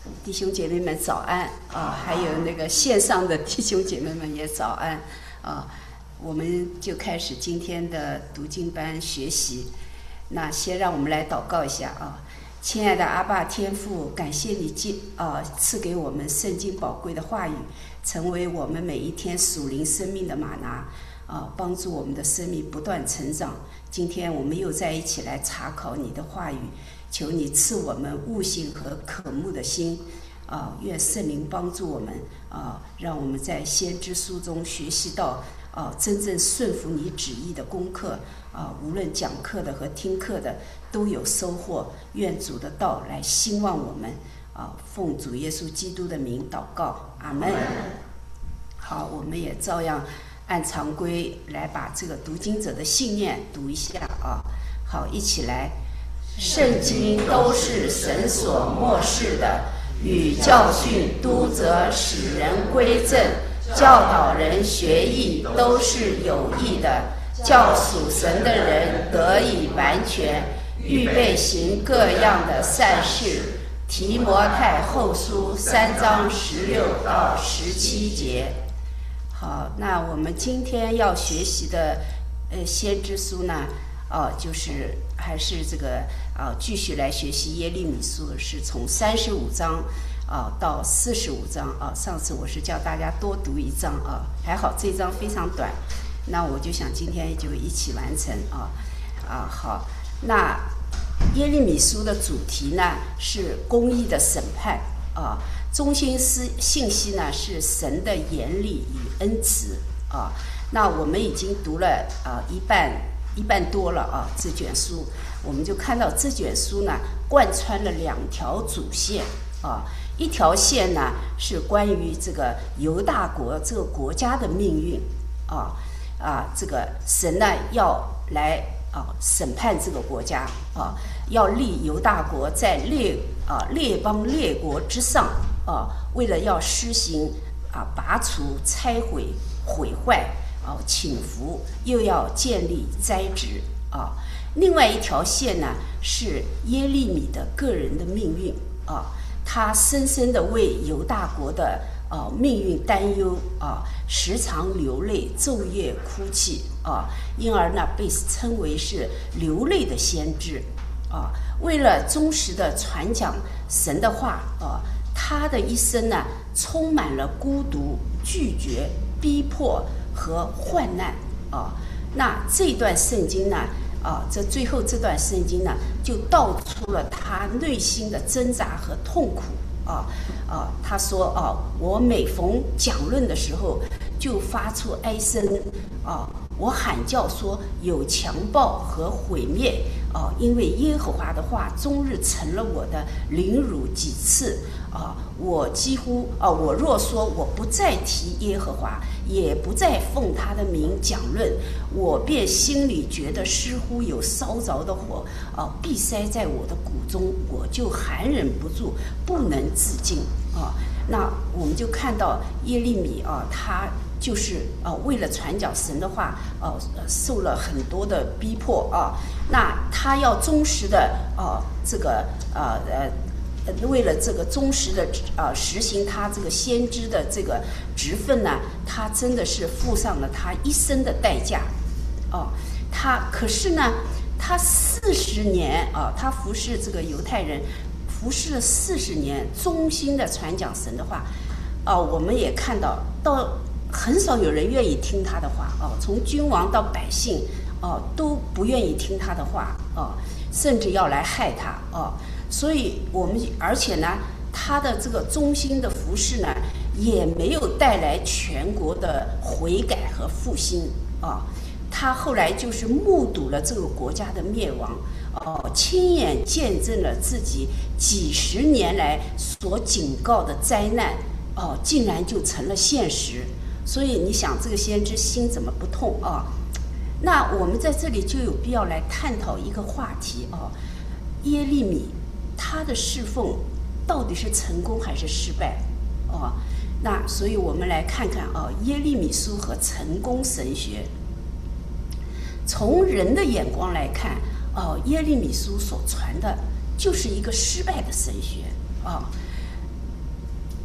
弟兄姐妹们早安啊！还有那个线上的弟兄姐妹们也早安啊！我们就开始今天的读经班学习。那先让我们来祷告一下啊！亲爱的阿爸天父，感谢你赐给我们圣经宝贵的话语，成为我们每一天属灵生命的吗哪啊，帮助我们的生命不断成长。今天我们又在一起来查考你的话语。求你赐我们悟性和渴慕的心，愿圣灵帮助我们让我们在先知书中学习到真正顺服你旨意的功课无论讲课的和听课的都有收获。愿主的道来兴旺我们奉主耶稣基督的名祷告，阿们。好，我们也照样按常规来把这个读经者的信念读一下好，一起来。圣经都是神所默示的，与教训、督责、使人归正、教导人学义，都是有益的，叫属神的人得以完全，预备行各样的善事。提摩太后书3章16到17节。好，那我们今天要学习的先知书呢，就是还是这个继续来学习耶利米书，是从35章到45章上次我是叫大家多读一章还好这章非常短，那我就想今天就一起完成好，那耶利米书的主题呢是公义的审判中心信息呢是神的严厉与恩慈那我们已经读了一半多了这卷书，我们就看到这卷书呢贯穿了2条主线一条线呢是关于这个犹大国这个国家的命运这个神呢要来审判这个国家要立犹大国在列邦列国之上为了要施行拔除、拆毁、毁坏请服，又要建立栽植另外一条线呢是耶利米的个人的命运他深深的为犹大国的命运担忧时常流泪，昼夜哭泣因而呢被称为是流泪的先知为了忠实的传讲神的话他的一生呢充满了孤独、拒绝、逼迫和患难那这段圣经呢这最后这段圣经呢就道出了他内心的挣扎和痛苦他说我每逢讲论的时候就发出哀声我喊叫说有强暴和毁灭因为耶和华的话终日成了我的凌辱几次我几乎我若说我不再提耶和华，也不再奉他的名讲论，我便心里觉得似乎有烧着的火闭塞在我的骨中，我就含忍不住，不能自禁那我们就看到耶利米他就是为了传讲神的话受了很多的逼迫那他要忠实的这个为了这个忠实的实行他这个先知的这个职分呢，他真的是付上了他一生的代价可是呢他40年他服侍这个犹太人服侍了40年，忠心的传讲神的话我们也看到很少有人愿意听他的话从君王到百姓都不愿意听他的话甚至要来害他所以而且呢他的这个忠心的服侍呢也没有带来全国的悔改和复兴他后来就是目睹了这个国家的灭亡亲眼见证了自己几十年来所警告的灾难竟然就成了现实。所以你想这个先知心怎么不痛那我们在这里就有必要来探讨一个话题耶利米他的侍奉到底是成功还是失败那所以我们来看看耶利米书和成功神学。从人的眼光来看耶利米书所传的就是一个失败的神学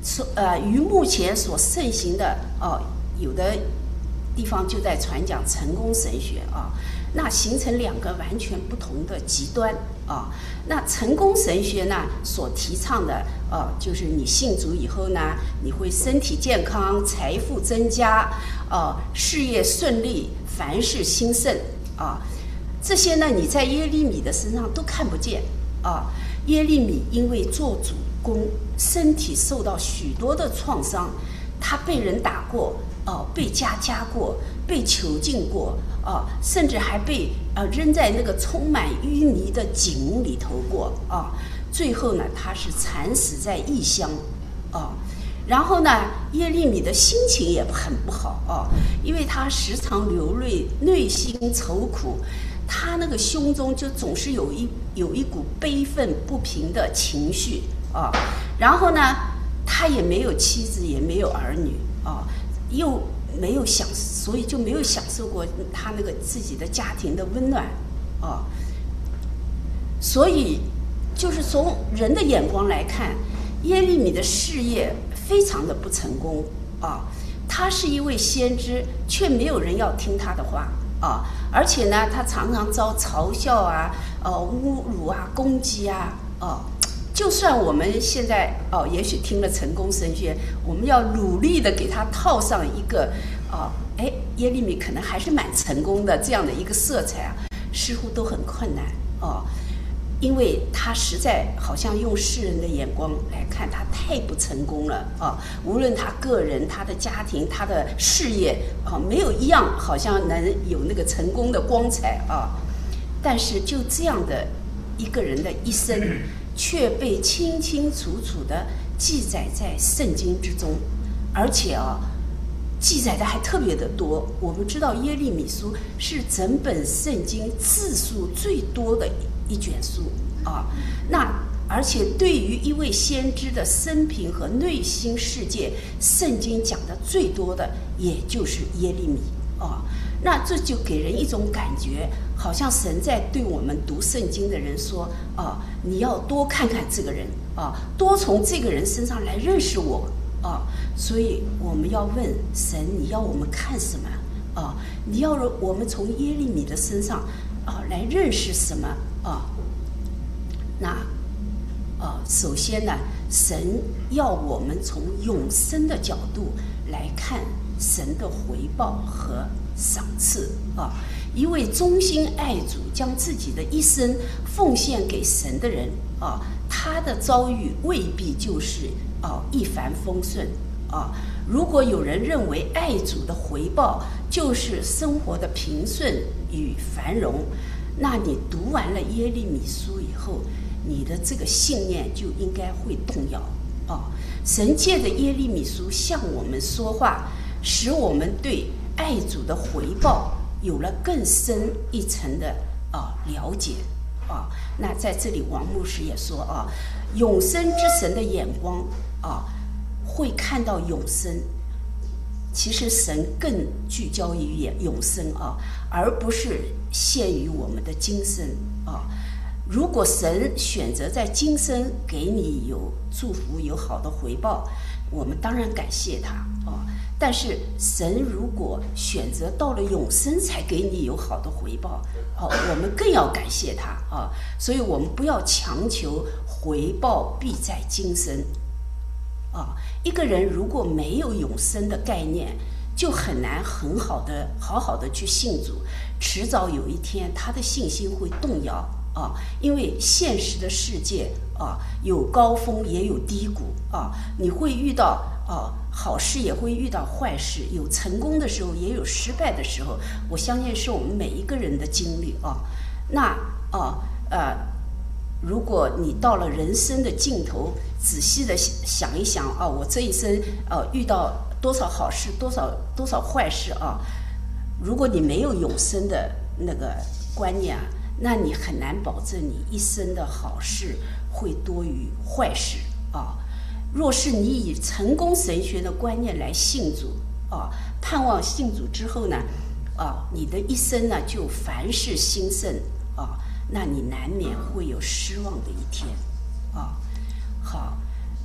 与目前所盛行的有的地方就在传讲成功神学啊，那形成两个完全不同的极端啊。那成功神学呢，所提倡的就是你信主以后呢，你会身体健康、财富增加，事业顺利、凡事兴盛啊。这些呢，你在耶利米的身上都看不见啊。耶利米因为做主公，身体受到许多的创伤，他被人打过，被夹过，被囚禁过，甚至还被扔在那个充满淤泥的井里头过啊。最后呢，他是惨死在异乡啊。然后呢，耶利米的心情也很不好啊，因为他时常流泪，内心愁苦。他那个胸中就总是有一股悲愤不平的情绪啊，然后呢，他也没有妻子，也没有儿女啊，又没有所以就没有享受过他那个自己的家庭的温暖啊，所以就是从人的眼光来看，耶利米的事业非常的不成功啊，他是一位先知，却没有人要听他的话。而且呢，他常常遭嘲笑啊、侮辱啊、攻击啊，就算我们现在也许听了成功神学，我们要努力的给他套上一个耶利米可能还是蛮成功的这样的一个色彩啊，似乎都很困难因为他实在好像用世人的眼光来看，他太不成功了无论他个人、他的家庭、他的事业没有一样好像能有那个成功的光彩但是就这样的一个人的一生，却被清清楚楚地记载在圣经之中，而且记载的还特别的多。我们知道耶利米书是整本圣经字数最多的一卷书那而且对于一位先知的生平和内心世界，圣经讲的最多的也就是耶利米那这就给人一种感觉，好像神在对我们读圣经的人说你要多看看这个人多从这个人身上来认识我所以我们要问神，你要我们看什么你要我们从耶利米的身上来认识什么那首先呢，神要我们从永生的角度来看神的回报和赏赐一位忠心爱主，将自己的一生奉献给神的人他的遭遇未必就是一帆风顺如果有人认为爱主的回报就是生活的平顺与繁荣，那你读完了耶利米书以后，你的这个信念就应该会动摇神借着耶利米书向我们说话，使我们对爱主的回报有了更深一层的了解那在这里王牧师也说永生之神的眼光会看到永生。其实神更聚焦于永生而不是限于我们的今生如果神选择在今生给你有祝福、有好的回报，我们当然感谢他但是神如果选择到了永生才给你有好的回报我们更要感谢他所以我们不要强求回报必在今生一个人如果没有永生的概念，就很难好好的去信主，迟早有一天他的信心会动摇因为现实的世界有高峰也有低谷你会遇到好事也会遇到坏事，有成功的时候也有失败的时候，我相信是我们每一个人的经历那如果你到了人生的尽头，仔细的想一想我这一生遇到多少好事，多少坏事如果你没有永生的那个观念那你很难保证你一生的好事会多于坏事若是你以成功神学的观念来信主盼望信主之后呢你的一生呢就凡事兴盛那你难免会有失望的一天好，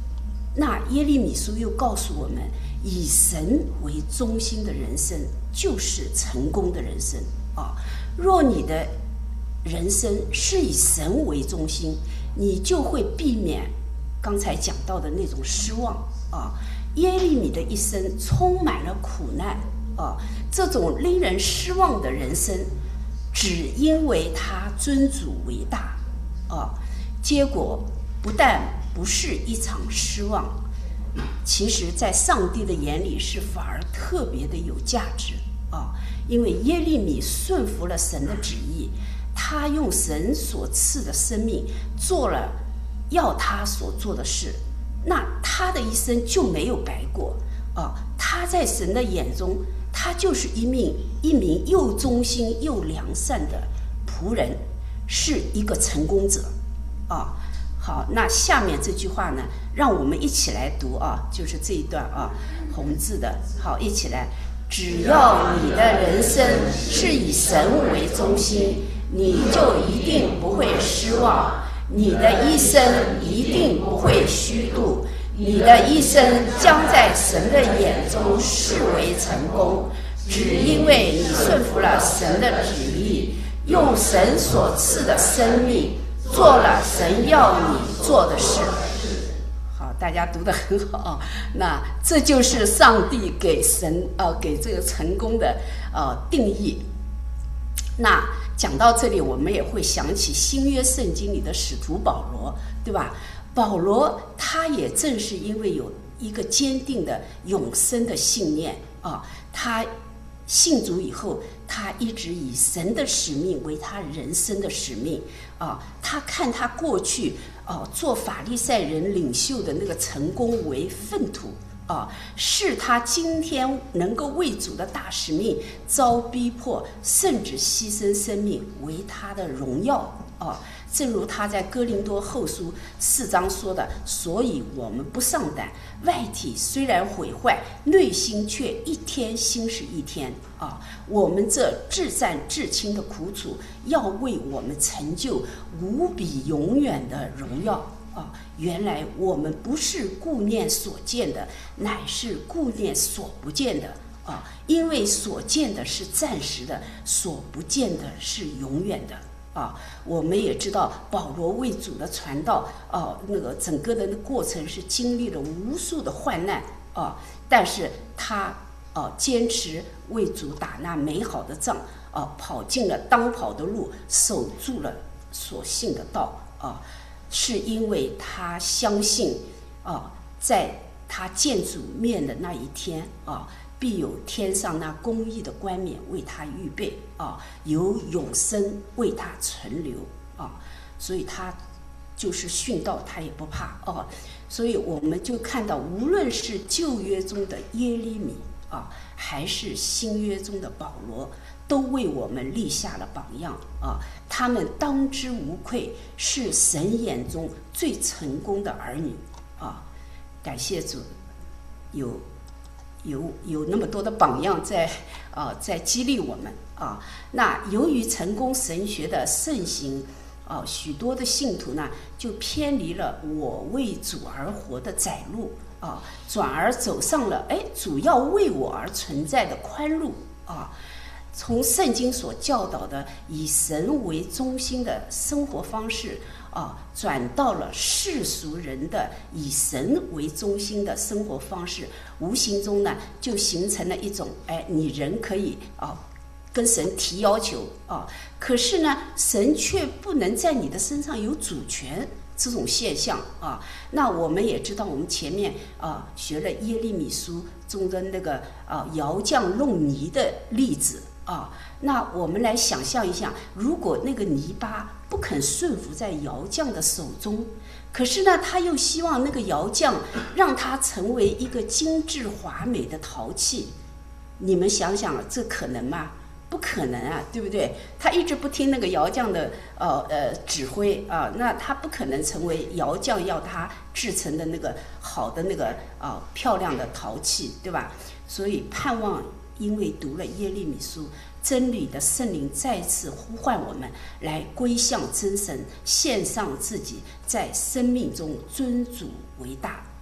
那耶利米书又告诉我们，以神为中心的人生就是成功的人生啊。若你的人生是以神为中心，你就会避免刚才讲到的那种失望啊。耶利米的一生充满了苦难啊，这种令人失望的人生，只因为他尊主为大啊，结果不但不是一场失望，其实在上帝的眼里是反而特别的有价值啊，因为耶利米顺服了神的旨意，他用神所赐的生命做了要他所做的事，那他的一生就没有白过啊！他在神的眼中，他就是一名又忠心又良善的仆人，是一个成功者啊！好，那下面这句话呢，让我们一起来读啊，就是这一段啊，红字的，好，一起来。只要你的人生是以神为中心，你就一定不会失望。你的一生一定不会虚度，你的一生将在神的眼中视为成功，只因为你顺服了神的旨意，用神所赐的生命做了神要你做的事。好，大家读得很好。那这就是上帝给这个成功的定义。那讲到这里，我们也会想起新约圣经里的使徒保罗，对吧？保罗他也正是因为有一个坚定的永生的信念啊，他信主以后，他一直以神的使命为他人生的使命啊。他看他过去做法利赛人领袖的那个成功为粪土啊，是他今天能够为主的大使命遭逼迫，甚至牺牲生命为他的荣耀啊。正如他在哥林多后书4章说的，所以我们不上胆，外体虽然毁坏，内心却一天新是一天啊。我们这至战至轻的苦楚，要为我们成就无比永远的荣耀啊！原来我们不是顾念所见的，乃是顾念所不见的啊！因为所见的是暂时的，所不见的是永远的啊！我们也知道保罗为主的传道那个整个的过程是经历了无数的患难啊，但是他坚持为主打那美好的仗跑进了当跑的路，守住了所信的道啊。是因为他相信在他见主面的那一天必有天上那公义的冠冕为他预备有永生为他存留所以他就是殉道他也不怕所以我们就看到，无论是旧约中的耶利米还是新约中的保罗，都为我们立下了榜样他们当之无愧是神眼中最成功的儿女感谢主，有那么多的榜样在激励我们那由于成功神学的盛行许多的信徒呢就偏离了我为主而活的窄路转而走上了主要为我而存在的宽路从圣经所教导的以神为中心的生活方式转到了世俗人的以神为中心的生活方式，无形中呢就形成了一种你人可以跟神提要求可是呢神却不能在你的身上有主权这种现象那我们也知道，我们前面学了耶利米书中的那个窑匠弄泥的例子那我们来想象一下，如果那个泥巴不肯顺服在窑匠的手中，可是呢他又希望那个窑匠让它成为一个精致华美的陶器，你们想想这可能吗？不可能对不对？他一直不听那个窑匠的指挥那他不可能成为窑匠要他制成的那个好的那个漂亮的陶器，对吧？所以盼望因为读了耶利米书，真理的圣灵再次呼唤我们来归向真神，献上自己，在生命中尊主为大。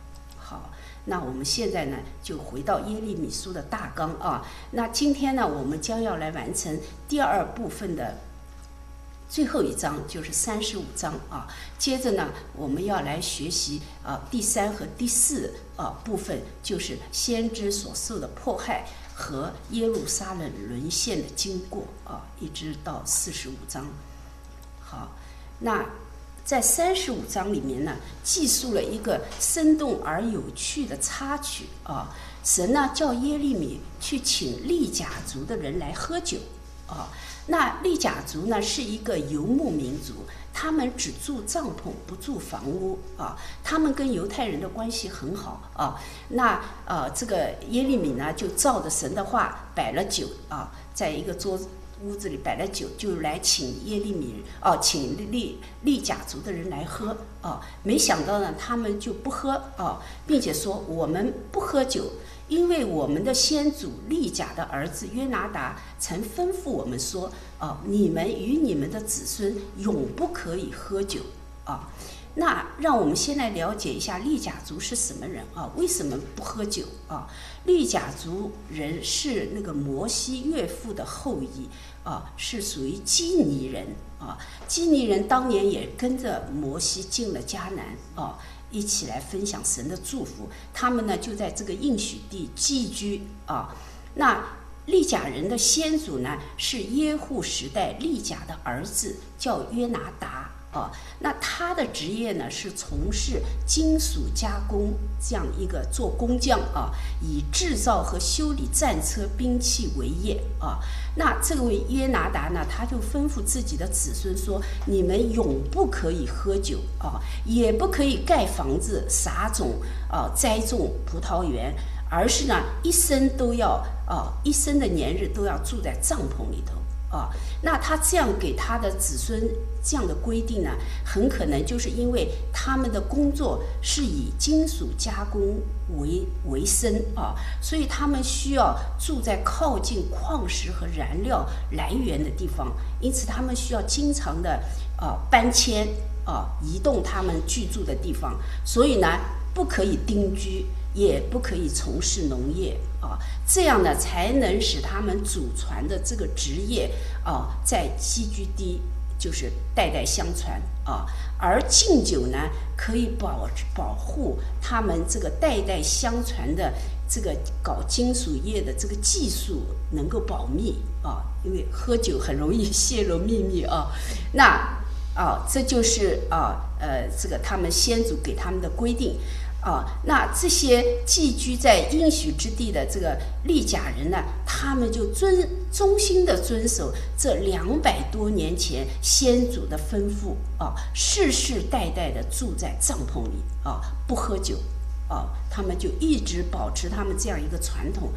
好，那我们现在呢就回到耶利米书的大纲啊。那今天呢，我们将要来完成第二部分的最后一章，就是35章啊。接着呢，我们要来学习第3和第4部分，就是先知所受的迫害和耶路撒冷沦陷的经过啊，一直到45章。好，那在35章里面呢，记述了一个生动而有趣的插曲啊。神呢叫耶利米去请利甲族的人来喝酒啊。那利甲族呢是一个游牧民族，他们只住帐篷不住房屋啊。他们跟犹太人的关系很好啊。那这个耶利米呢就照着神的话摆了酒啊，在一个屋子里摆了酒，就来请耶利米请利甲族的人来喝啊。没想到呢，他们就不喝啊，并且说我们不喝酒，因为我们的先祖利甲的儿子约拿达曾吩咐我们说你们与你们的子孙永不可以喝酒啊。那让我们先来了解一下利甲族是什么人啊？为什么不喝酒啊？利甲族人是那个摩西岳父的后裔啊，是属于基尼人啊。基尼人当年也跟着摩西进了迦南啊，一起来分享神的祝福。他们呢就在这个应许地寄居啊。那利甲人的先祖呢是耶户时代利甲的儿子，叫约拿达啊。那他的职业呢是从事金属加工这样一个做工匠啊，以制造和修理战车兵器为业啊。那这位约拿达呢，他就吩咐自己的子孙说：你们永不可以喝酒啊，也不可以盖房子、撒种栽种葡萄园，而是呢一生的年日都要住在帐篷里头。那他这样给他的子孙这样的规定呢，很可能就是因为他们的工作是以金属加工为生啊，所以他们需要住在靠近矿石和燃料来源的地方，因此他们需要经常的搬迁移动他们居住的地方，所以呢不可以定居，也不可以从事农业这样呢才能使他们祖传的这个职业在寄居地就是代代相传而禁酒呢可以保护他们这个代代相传的这个搞金属业的这个技术能够保密因为喝酒很容易泄露秘密那这就是这个他们先祖给他们的规定那这些寄居在应许之地的这个利甲人呢，他们就忠心的遵守这200多年前先祖的吩咐世世代代的住在帐篷里不喝酒他们就一直保持他们这样一个传统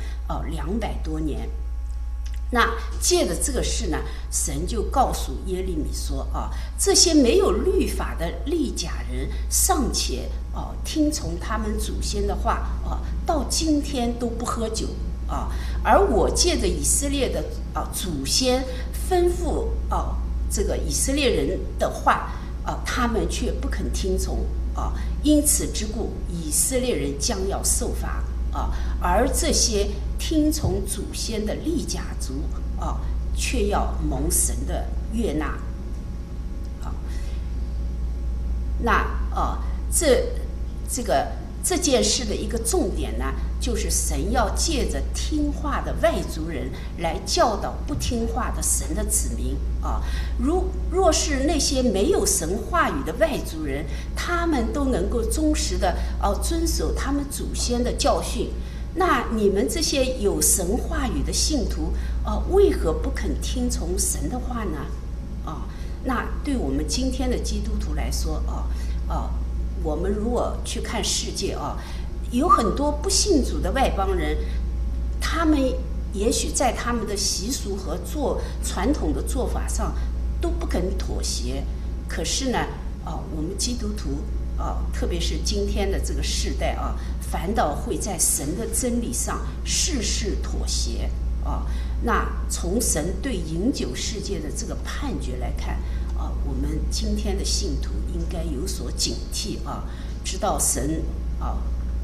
200多年。那借着这个事呢，神就告诉耶利米说这些没有律法的利甲人尚且听从他们祖先的话到今天都不喝酒而我借着以色列的祖先吩咐这个以色列人的话他们却不肯听从因此之故以色列人将要受罚而这些听从祖先的利甲族却要蒙神的悦纳那这件事的一个重点呢，就是神要借着听话的外族人来教导不听话的神的子民若是那些没有神话语的外族人，他们都能够忠实的遵守他们祖先的教训，那你们这些有神话语的信徒为何不肯听从神的话呢那对我们今天的基督徒来说我们如果去看世界有很多不信主的外邦人，他们也许在他们的习俗和传统的做法上都不肯妥协，可是呢我们基督徒特别是今天的这个世代反倒会在神的真理上事事妥协那从神对饮酒世界的这个判决来看我们今天的信徒应该有所警惕知道神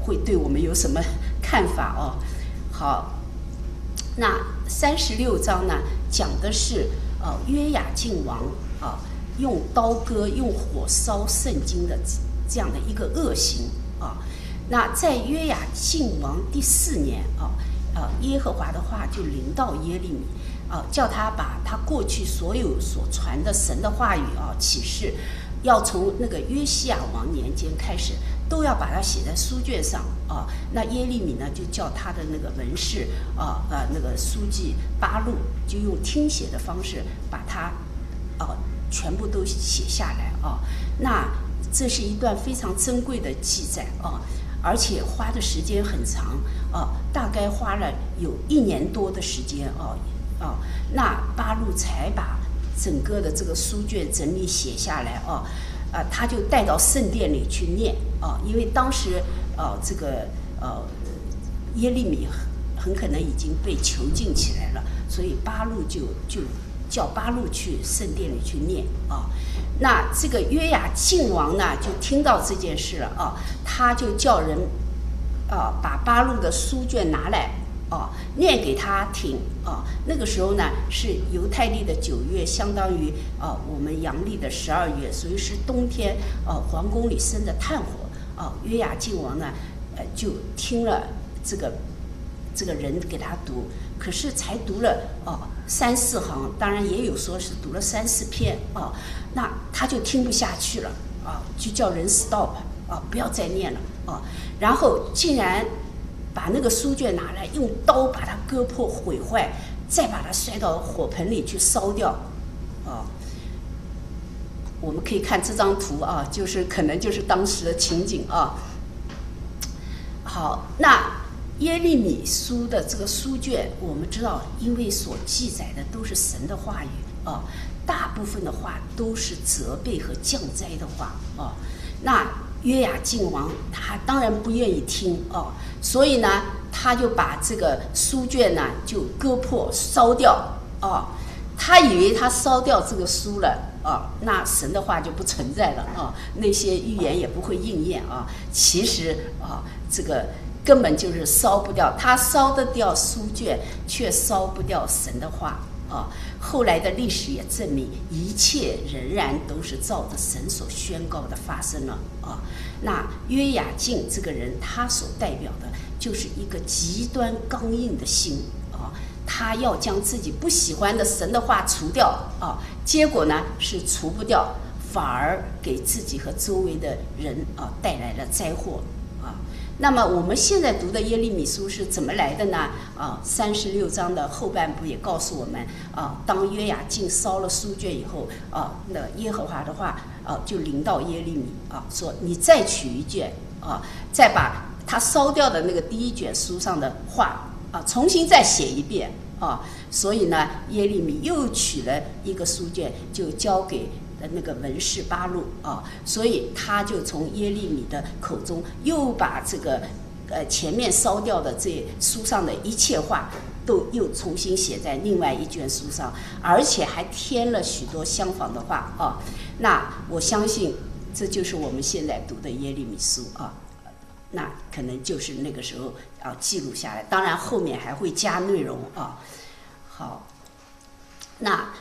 会对我们有什么看法哦。好，那36章呢，讲的是约雅敬王用刀割、用火烧圣经的这样的一个恶行啊。那在约雅敬王第4年耶和华的话就临到耶利米叫他把他过去所有所传的神的话语启示，要从那个约西亚王年间开始，都要把它写在书卷上那耶利米呢，就叫他的那个文士那个书记巴录，就用听写的方式把它全部都写下来那这是一段非常珍贵的记载而且花的时间很长大概花了有1年多的时间那巴录才把整个的这个书卷整理写下来他就带到圣殿里去念因为当时这个耶利米很可能已经被囚禁起来了，所以巴录就叫巴录去圣殿里去念那这个约雅敬王呢，就听到这件事了他就叫人把巴录的书卷拿来念给他听那个时候呢是犹太历的9月，相当于我们阳历的12月，所以是冬天皇宫里生的炭火约雅敬王呢就听了这个人给他读，可是才读了3、4行，当然也有说是读了3、4篇那他就听不下去了就叫人 stop 不要再念了然后竟然把那个书卷拿来，用刀把它割破毁坏，再把它摔到火盆里去烧掉我们可以看这张图就是可能就是当时的情景好，那耶利米书的这个书卷，我们知道，因为所记载的都是神的话语大部分的话都是责备和降灾的话那约雅敬王他当然不愿意听所以呢，他就把这个书卷呢就割破烧掉他以为他烧掉这个书了那神的话就不存在了那些预言也不会应验其实这个根本就是烧不掉，他烧得掉书卷，却烧不掉神的话后来的历史也证明，一切仍然都是照着神所宣告的发生了那约雅敬这个人，他所代表的就是一个极端刚硬的心他要将自己不喜欢的神的话除掉结果呢是除不掉，反而给自己和周围的人带来了灾祸那么我们现在读的耶利米书是怎么来的呢36章的后半部也告诉我们当约雅敬烧了书卷以后那耶和华的话就临到耶利米说你再取一卷再把他烧掉的那个第1卷书上的话重新再写一遍所以呢耶利米又取了一个书卷，就交给那个文士巴录所以他就从耶利米的口中又把这个前面烧掉的这书上的一切话都又重新写在另外1卷书上，而且还添了许多相仿的话那我相信这就是我们现在读的耶利米书那可能就是那个时候记录下来，当然后面还会加内容好，那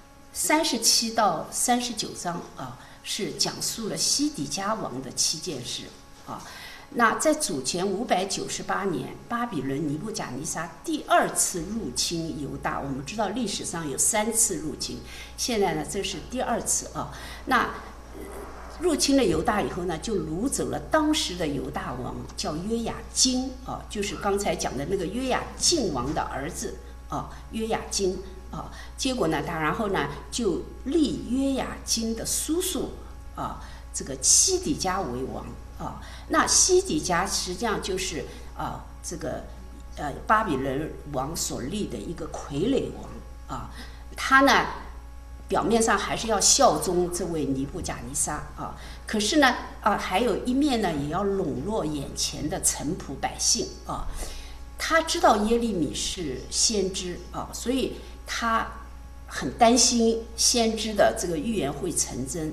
37到39章是讲述了西底家王的7件事那在主前598年，巴比伦尼布甲尼撒第2次入侵犹大，我们知道历史上有3次入侵，现在呢这是第2次那入侵了犹大以后呢，就掳走了当时的犹大王，叫约雅斤就是刚才讲的那个约雅敬王的儿子约雅斤结果呢，他然后呢就立约雅斤的叔叔这个西底家为王那西底家实际上就是这个巴比伦王所立的一个傀儡王他呢表面上还是要效忠这位尼布甲尼撒可是呢还有一面呢也要笼络眼前的臣仆百姓他知道耶利米是先知所以他很担心先知的这个预言会成真，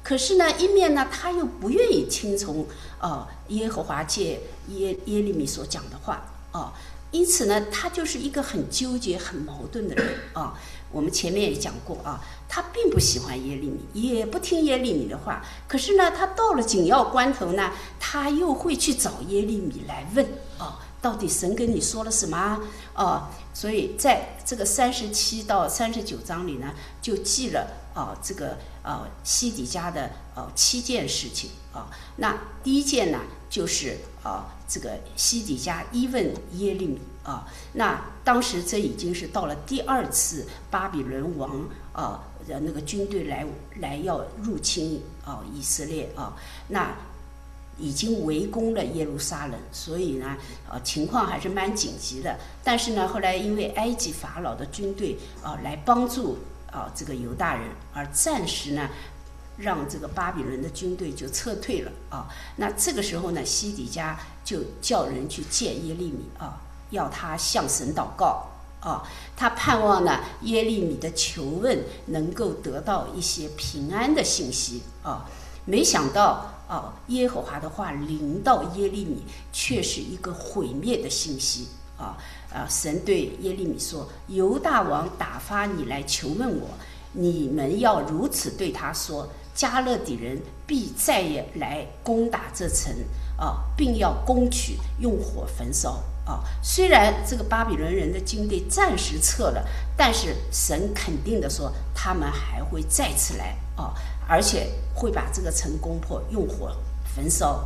可是呢，一面呢，他又不愿意听从耶和华借耶利米所讲的话因此呢，他就是一个很纠结、很矛盾的人我们前面也讲过他并不喜欢耶利米，也不听耶利米的话。可是呢，他到了紧要关头呢，他又会去找耶利米来问到底神跟你说了什么所以在这个37到39章里呢，就记了这个西底家的7件事情那第一件呢，就是这个西底家疑问耶利米那当时这已经是到了第2次巴比伦王那个军队来要入侵以色列那已经围攻了耶路撒冷，所以呢情况还是蛮紧急的。但是呢，后来因为埃及法老的军队来帮助这个犹大人，而暂时呢让这个巴比伦的军队就撤退了那这个时候呢，西底家就叫人去见耶利米要他向神祷告他盼望呢耶利米的求问能够得到一些平安的信息没想到耶和华的话临到耶利米，却是一个毁灭的信息神对耶利米说：“犹大王打发你来求问我，你们要如此对他说：迦勒底人必再也来攻打这城并要攻取，用火焚烧。”虽然这个巴比伦人的军队暂时撤了，但是神肯定的说，他们还会再次来而且会把这个城攻破，用火焚烧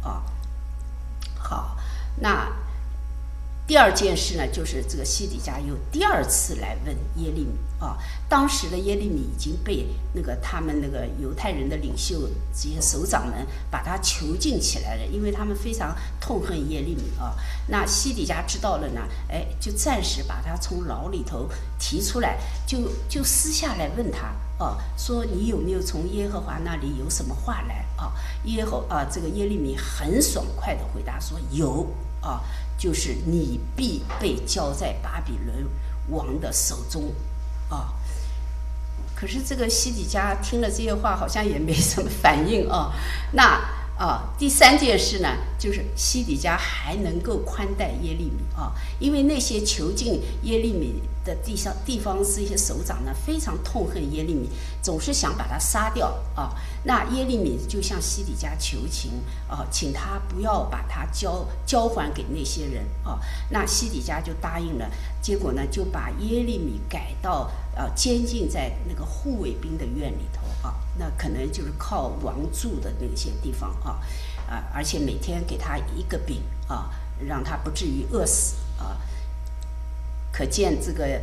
好，那第二件事呢，就是这个西底家又第2次来问耶利米当时的耶利米已经被他们那个犹太人的领袖这些首长们把他囚禁起来了，因为他们非常痛恨耶利米那西底家知道了呢，就暂时把他从牢里头提出来，就私下来问他说你有没有从耶和华那里有什么话来这个耶利米很爽快的回答说有就是你必被交在巴比伦王的手中可是这个西底家听了这些话，好像也没什么反应那第3件事呢，就是西底家还能够宽待耶利米因为那些囚禁耶利米的地方这些首长呢，非常痛恨耶利米，总是想把他杀掉那耶利米就向西底家求情请他不要把他交还给那些人那西底家就答应了，结果呢就把耶利米改到监禁在那个护卫兵的院里头那可能就是靠王住的那些地方而且每天给他1个饼让他不至于饿死可见这个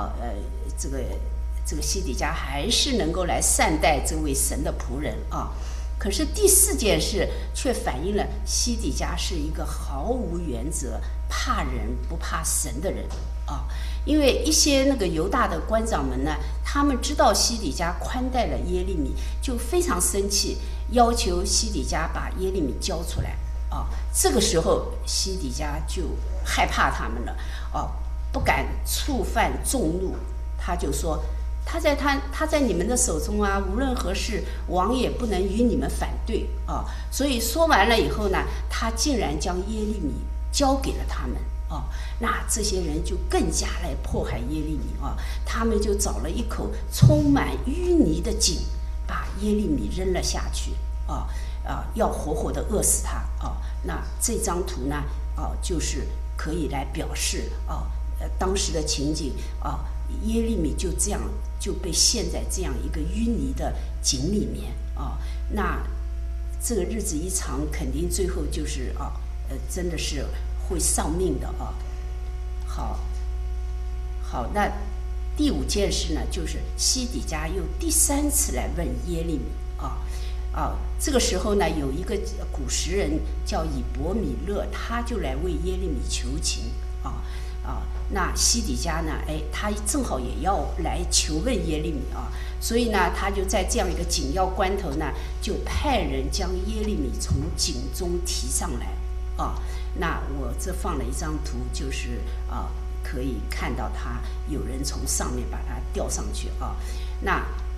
西底家还是能够来善待这位神的仆人可是第4件事却反映了西底家是一个毫无原则、怕人不怕神的人因为一些那个犹大的官长们呢，他们知道西底家宽待了耶利米，就非常生气，要求西底家把耶利米交出来这个时候西底家就害怕他们了不敢触犯众怒，他就说他在你们的手中无论何事王也不能与你们反对所以说完了以后呢，他竟然将耶利米交给了他们那这些人就更加来迫害耶利米他们就找了一口充满淤泥的井，把耶利米扔了下去要活活的饿死他那这张图呢就是可以来表示当时的情景耶利米就这样就被陷在这样一个淤泥的井里面那这个日子一长，肯定最后就是真的是会丧命的好，那第5件事呢，就是西底家又第3次来问耶利米这个时候呢，有一个古时人叫以伯米勒，他就来为耶利米求情那西底家呢，他正好也要来求问耶利米所以呢，他就在这样一个紧要关头呢，就派人将耶利米从井中提上来那我这放了一张图，就是可以看到他有人从上面把他吊上去那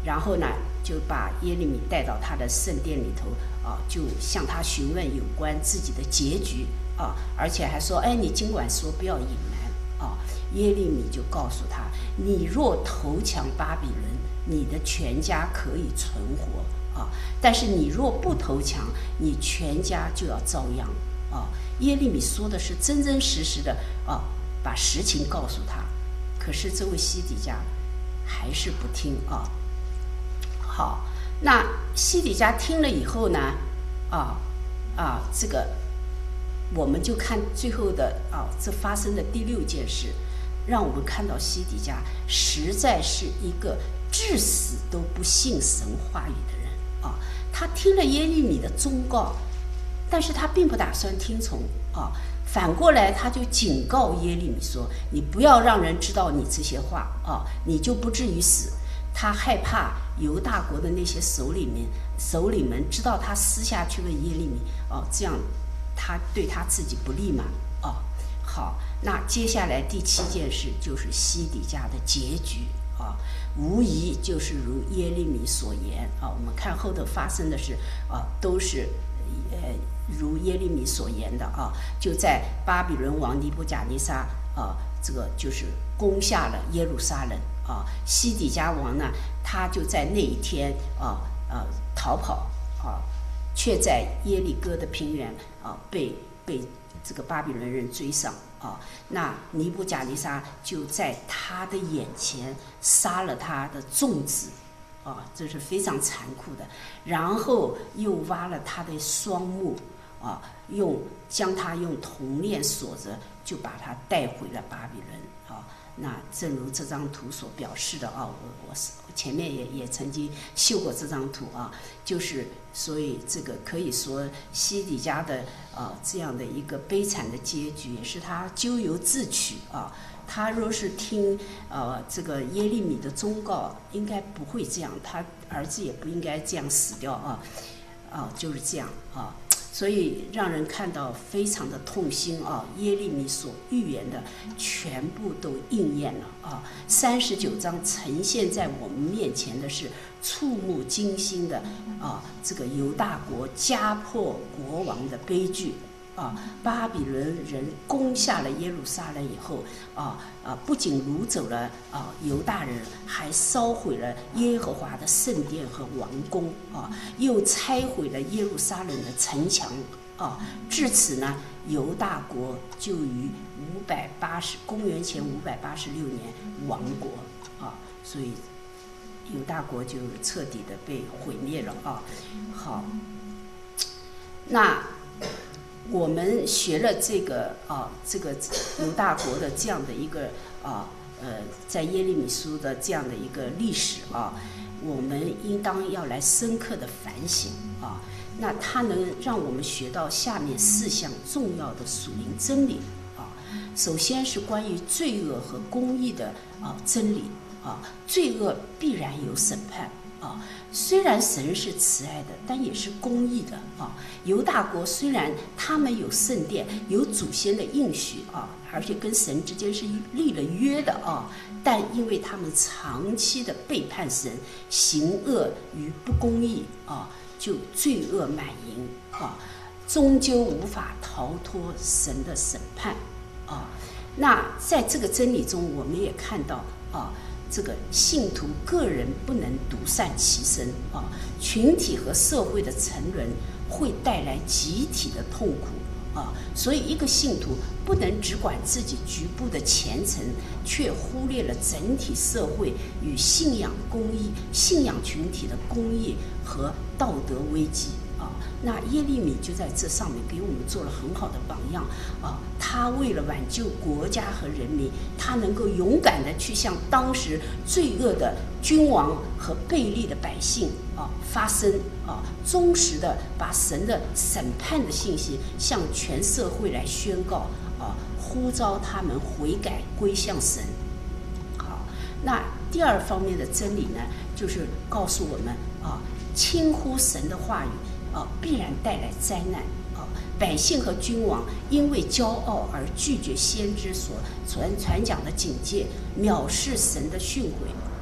然后呢，就把耶利米带到他的圣殿里头就向他询问有关自己的结局而且还说，你尽管说，不要隐瞒耶利米就告诉他，你若投降巴比伦，你的全家可以存活但是你若不投降，你全家就要遭殃耶利米说的是真真实实的把实情告诉他，可是这位西底家还是不听好，那西底家听了以后呢这个我们就看最后的这发生的第6件事，让我们看到西底家实在是一个至死都不信神话语的人他听了耶利米的忠告，但是他并不打算听从反过来他就警告耶利米说，你不要让人知道你这些话你就不至于死。他害怕犹大国的那些首领们知道他私下去问耶利米这样他对他自己不利嘛好，那接下来第7件事就是西底家的结局无疑就是如耶利米所言我们看后头发生的事都是如耶利米所言的就在巴比伦王尼布甲尼撒这个就是攻下了耶路撒冷西底家王呢，他就在那一天逃跑却在耶利哥的平原被这个巴比伦人追上那尼布甲尼撒就在他的眼前杀了他的众子这是非常残酷的，然后又挖了他的双目将他用铜链锁着，就把他带回了巴比伦那正如这张图所表示的我前面也曾经秀过这张图就是所以这个可以说西底家的这样的一个悲惨的结局，也是他咎由自取他若是听这个耶利米的忠告，应该不会这样，他儿子也不应该这样死掉就是这样所以让人看到非常的痛心耶利米所预言的全部都应验了39章呈现在我们面前的是触目惊心的这个犹大国家破国亡的悲剧巴比伦人攻下了耶路撒冷以后不仅掳走了犹大人，还烧毁了耶和华的圣殿和王宫又拆毁了耶路撒冷的城墙至此呢，犹大国就于公元前586年亡国所以犹大国就彻底的被毁灭了好，那我们学了这个犹大国的这样的一个在耶利米书的这样的一个历史我们应当要来深刻的反省那它能让我们学到下面4项重要的属灵真理首先是关于罪恶和公义的真理罪恶必然有审判虽然神是慈爱的，但也是公义的犹大国虽然他们有圣殿，有祖先的应许而且跟神之间是立了约的但因为他们长期的背叛神，行恶与不公义就罪恶满盈终究无法逃脱神的审判那在这个真理中，我们也看到这个信徒个人不能独善其身群体和社会的沉沦会带来集体的痛苦所以一个信徒不能只管自己局部的虔诚，却忽略了整体社会与信仰群体的公义和道德危机那耶利米就在这上面给我们做了很好的榜样他为了挽救国家和人民，他能够勇敢的去向当时罪恶的君王和悖逆的百姓发声忠实的把神的审判的信息向全社会来宣告呼召他们悔改归向神好，那第二方面的真理呢，就是告诉我们轻忽神的话语必然带来灾难百姓和君王因为骄傲而拒绝先知所传讲的警戒，藐视神的训诲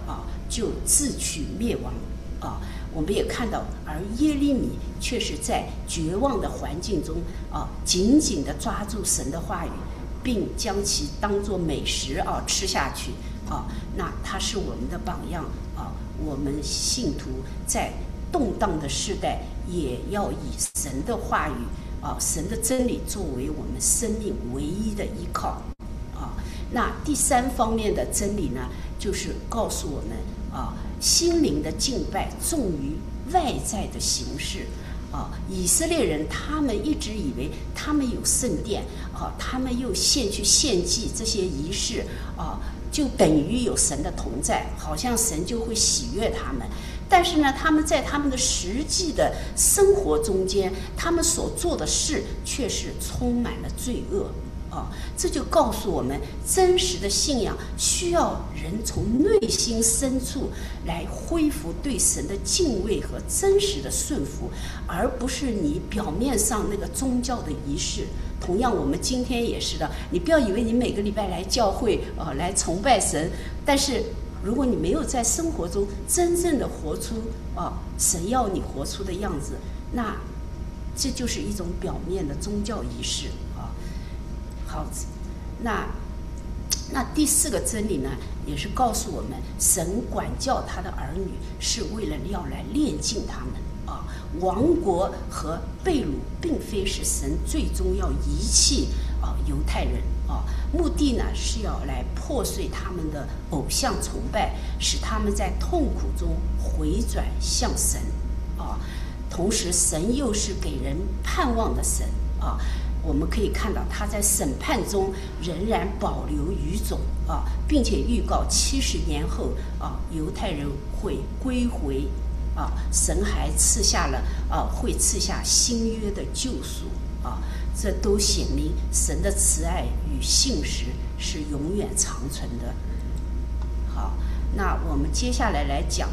就自取灭亡啊。我们也看到，而耶利米却是在绝望的环境中啊，紧紧地抓住神的话语，并将其当作美食啊吃下去啊。那他是我们的榜样啊。我们信徒在动荡的时代，也要以神的话语啊，神的真理作为我们生命唯一的依靠啊。那第三方面的真理呢，就是告诉我们啊，心灵的敬拜重于外在的形式啊。以色列人他们一直以为他们有圣殿啊，他们又献祭这些仪式啊，就等于有神的同在，好像神就会喜悦他们。但是呢，他们在他们的实际的生活中间，他们所做的事却是充满了罪恶啊。这就告诉我们，真实的信仰需要人从内心深处来恢复对神的敬畏和真实的顺服，而不是你表面上那个宗教的仪式。同样，我们今天也是的，你不要以为你每个礼拜来教会来崇拜神，但是如果你没有在生活中真正的活出神要你活出的样子，那这就是一种表面的宗教仪式啊。好，那第四个真理呢，也是告诉我们，神管教他的儿女是为了要来炼净他们啊。亡国和被掳并非是神最终要遗弃犹太人啊，目的呢是要来破碎他们的偶像崇拜，使他们在痛苦中回转向神啊。同时，神又是给人盼望的神啊。我们可以看到，他在审判中仍然保留余种啊，并且预告70年后犹太人会归回啊，神还赐下了会赐下新约的救赎啊。这都显明神的慈爱与信实是永远长存的。好，那我们接下来讲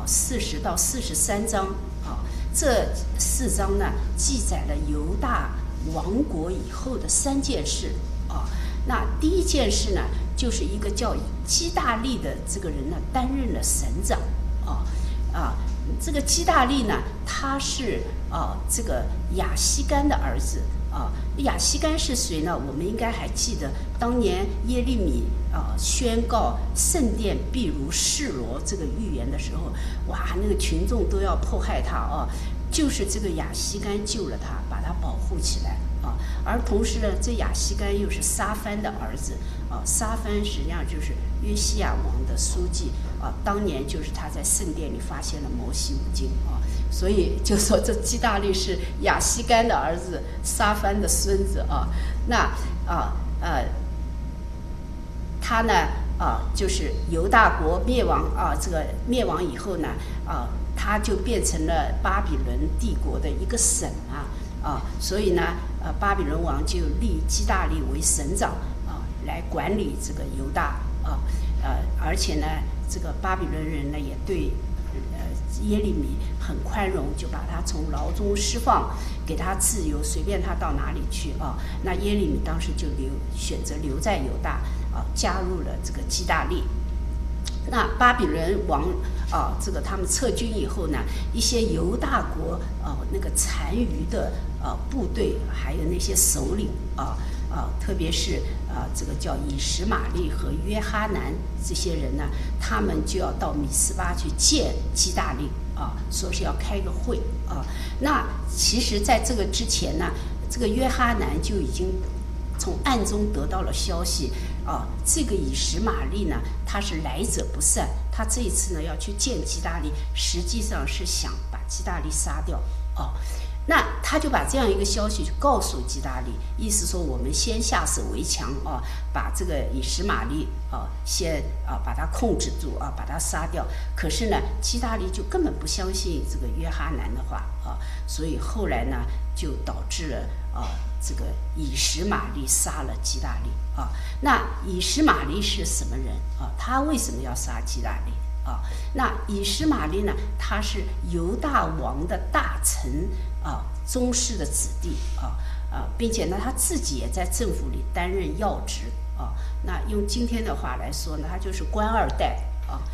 40到43章啊，这4章呢记载了犹大亡国以后的3件事啊。那第一件事呢，就是一个叫基大利的这个人呢担任了省长这个基大利呢，他是这个亚西干的儿子亚西干是谁呢？我们应该还记得，当年耶利米宣告圣殿必如示罗这个预言的时候，哇，那个群众都要迫害他就是这个亚西干救了他，把他保护起来而同时呢，这亚西干又是撒番的儿子撒番实际上就是约西亚王的书记当年就是他在圣殿里发现了摩西五经所以就说这基大利是亚西干的儿子，撒番的孙子那他呢就是犹大国灭亡这个灭亡以后呢他就变成了巴比伦帝国的一个省所以呢巴比伦王就立基大利为省长来管理这个犹大而且呢这个巴比伦人呢也对耶利米很宽容，就把他从牢中释放，给他自由，随便他到哪里去那耶利米当时就选择留在犹大加入了这个基大利。那巴比伦王这个他们撤军以后呢，一些犹大国那个残余的部队，还有那些首领特别是这个叫以实玛利和约哈南这些人呢，他们就要到米斯巴去见基大利说是要开个会那其实在这个之前呢，这个约哈南就已经从暗中得到了消息这个以实玛利呢，他是来者不善，他这一次呢要去见基大利，实际上是想把基大利杀掉那他就把这样一个消息告诉基大利，意思说我们先下手为强把这个以实玛利先把他控制住把他杀掉。可是呢，基大利就根本不相信这个约哈南的话所以后来呢就导致了这个以实玛利杀了基大利那以实玛利是什么人他为什么要杀基大利那以实玛利呢，他是犹大王的大臣宗室的子弟并且呢他自己也在政府里担任要职那用今天的话来说呢，他就是官二代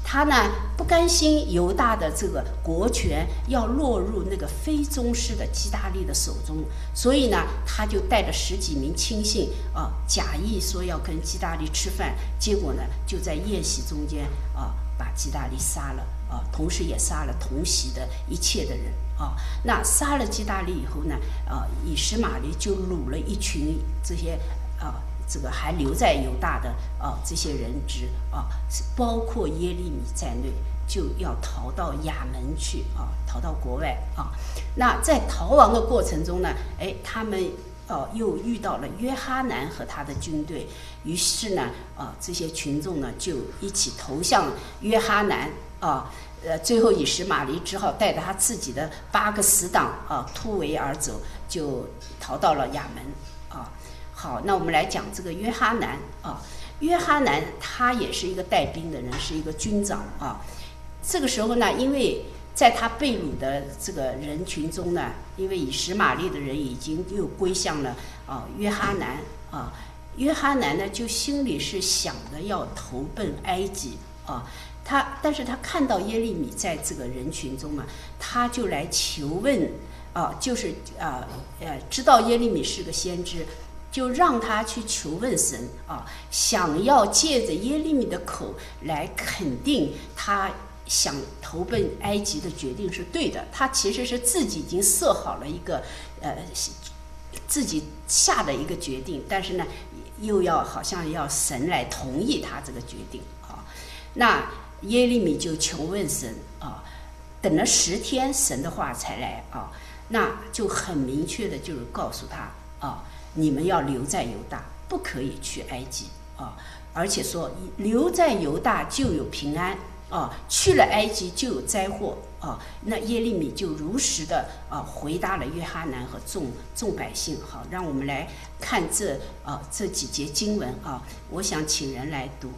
他呢不甘心犹大的这个国权要落入那个非宗室的基大利的手中，所以呢，他就带着10几名亲信假意说要跟基大利吃饭，结果呢就在宴席中间把基大利杀了同时也杀了同席的一切的人那杀了基大利以后呢以实玛利就掳了一群这些这个还留在犹大的这些人质包括耶利米在内，就要逃到亚门去逃到国外那在逃亡的过程中呢，他们又遇到了约哈南和他的军队，于是呢这些群众呢就一起投向约哈南最后以实玛利只好带着他自己的8个死党突围而走，就逃到了亚门好，那我们来讲这个约哈南约哈南他也是一个带兵的人，是一个军长这个时候呢，因为在他被掳的这个人群中呢，因为以实玛利的人已经又归向了约哈南约哈南呢就心里是想着要投奔埃及但是他看到耶利米在这个人群中嘛，他就来求问就是知道耶利米是个先知，就让他去求问神想要借着耶利米的口来肯定他想投奔埃及的决定是对的。他其实是自己已经设好了一个自己下的一个决定，但是呢又要好像要神来同意他这个决定那耶利米就求问神等了10天，神的话才来那就很明确的就是告诉他你们要留在犹大，不可以去埃及而且说留在犹大就有平安去了埃及就有灾祸那耶利米就如实的回答了约哈南和众百姓。好，让我们来看这几节经文我想请人来读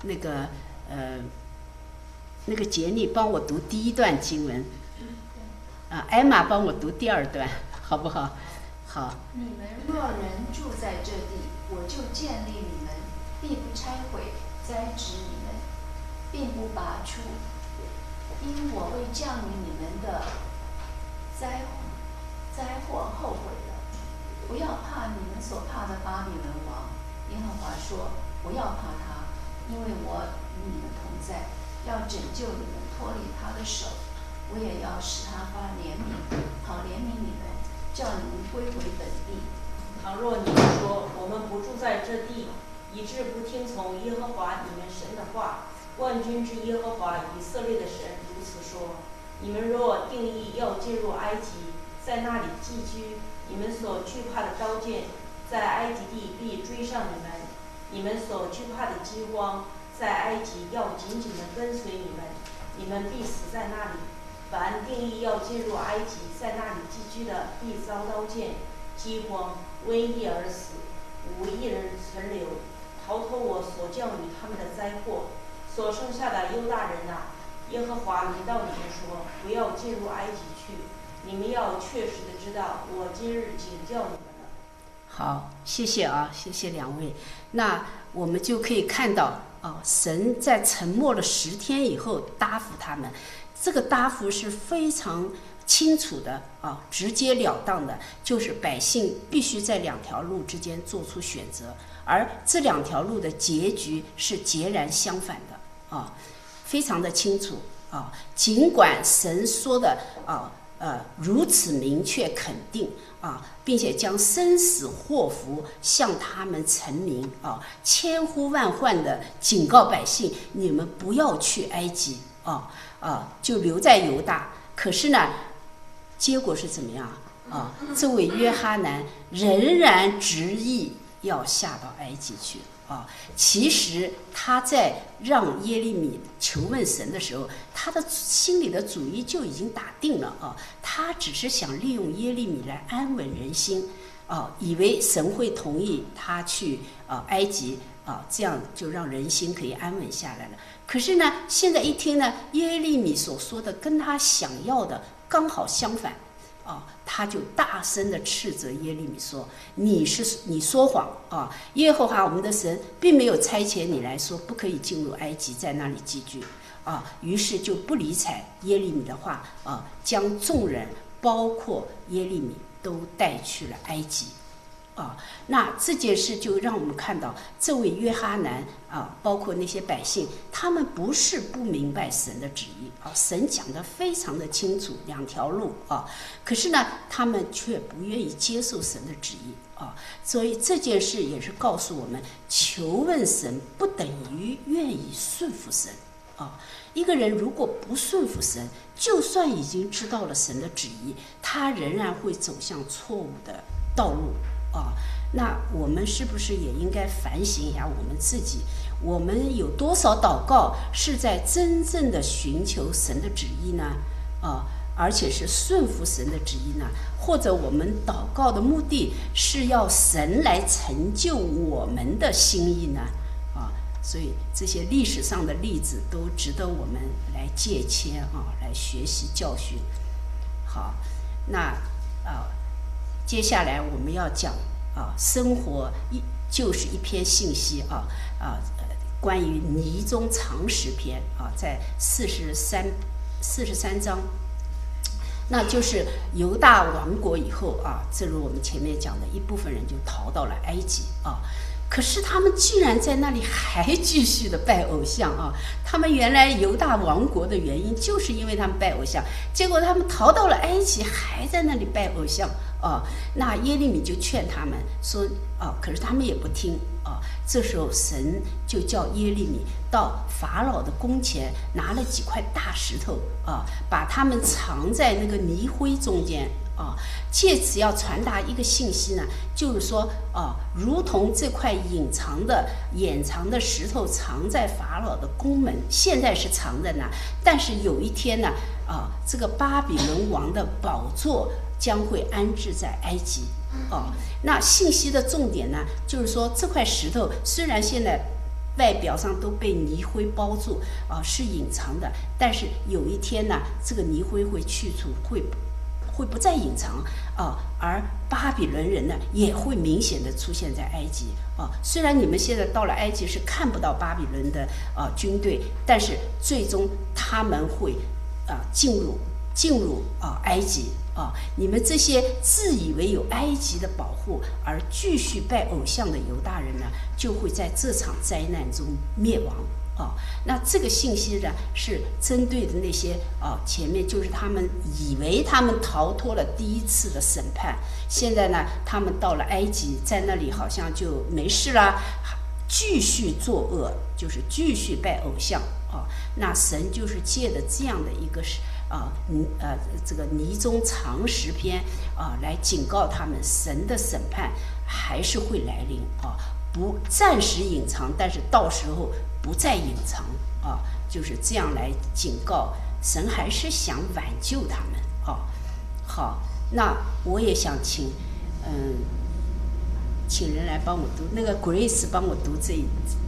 那个杰尼帮我读第1段经文艾玛帮我读第2段，好不好？好。 你们若人住在这地，我就建立你们，必不拆毁，栽植你们，并不拔出，因我为降临你们的灾祸后悔了。不要怕你们所怕的巴比伦王，耶和华说，不要怕他，因为我与你们同在，要拯救你们脱离他的手。我也要使他发怜悯，好怜悯你们，叫你们归回本地。 倘若你们说我们不住在这地，以致不听从耶和华你们神的话，万军之耶和华以色列的神如此说：你们若定义要进入埃及，在那里寄居，你们所惧怕的刀剑在埃及地必追上你们，你们所惧怕的饥荒在埃及要紧紧地跟随你们，你们必死在那里。凡定义要进入埃及，在那里寄居的，必遭刀剑、饥荒、瘟疫而死，无一人存留，逃脱我所降于他们的灾祸。所剩下的犹大人啊，耶和华临到你们说：不要进入埃及去，你们要确实的知道，我今日警教你们了。 好，谢谢谢谢2位。那我们就可以看到神在沉默了10天以后答复他们。这个答复是非常清楚的直截了当的，就是百姓必须在2条路之间做出选择，而这2条路的结局是截然相反的非常的清楚尽管神说的如此明确肯定并且将生死祸福向他们陈明千呼万唤的警告百姓，你们不要去埃及就留在犹大。可是呢，结果是怎么样这位约哈南仍然执意要下到埃及去其实他在让耶利米求问神的时候，他的心里的主意就已经打定了他只是想利用耶利米来安稳人心以为神会同意他去埃及这样就让人心可以安稳下来了。可是呢，现在一听呢，耶利米所说的跟他想要的刚好相反他就大声的斥责耶利米说：你说谎耶和华我们的神并没有差遣你来说不可以进入埃及，在那里寄居于是就不理睬耶利米的话将众人包括耶利米都带去了埃及。那这件事就让我们看到，这位约哈南包括那些百姓，他们不是不明白神的旨意神讲得非常的清楚，两条路可是呢，他们却不愿意接受神的旨意所以这件事也是告诉我们，求问神不等于愿意顺服神一个人如果不顺服神，就算已经知道了神的旨意，他仍然会走向错误的道路那我们是不是也应该反省一下我们自己？我们有多少祷告是在真正的寻求神的旨意呢？而且是顺服神的旨意呢？或者我们祷告的目的是要神来成就我们的心意呢？所以这些历史上的例子都值得我们来借鉴来学习教训。好，那接下来我们要讲生活就是一篇信息关于尼中长诗篇在43章，那就是犹大亡国以后正如我们前面讲的，一部分人就逃到了埃及可是他们居然在那里还继续的拜偶像他们原来犹大亡国的原因就是因为他们拜偶像，结果他们逃到了埃及还在那里拜偶像那耶利米就劝他们说可是他们也不听这时候神就叫耶利米到法老的宫前，拿了几块大石头把他们藏在那个泥灰中间借此要传达一个信息呢，就是说如同这块掩藏的石头藏在法老的宫门，现在是藏在那，但是有一天呢这个巴比伦王的宝座将会安置在埃及那信息的重点呢，就是说这块石头虽然现在外表上都被泥灰包住是隐藏的，但是有一天呢，这个泥灰会去除，会不再隐藏而巴比伦人呢也会明显的出现在埃及虽然你们现在到了埃及是看不到巴比伦的军队，但是最终他们会进入埃及你们这些自以为有埃及的保护而继续拜偶像的犹大人呢，就会在这场灾难中灭亡那这个信息呢是针对的那些前面就是他们以为他们逃脱了第一次的审判，现在呢他们到了埃及，在那里好像就没事啦，继续作恶，就是继续拜偶像那神就是借的这样的一个这个尼中长诗篇来警告他们，神的审判还是会来临不暂时隐藏，但是到时候不再隐藏就是这样来警告，神还是想挽救他们好，那我也想请人来帮我读，那个 Grace 帮我读这一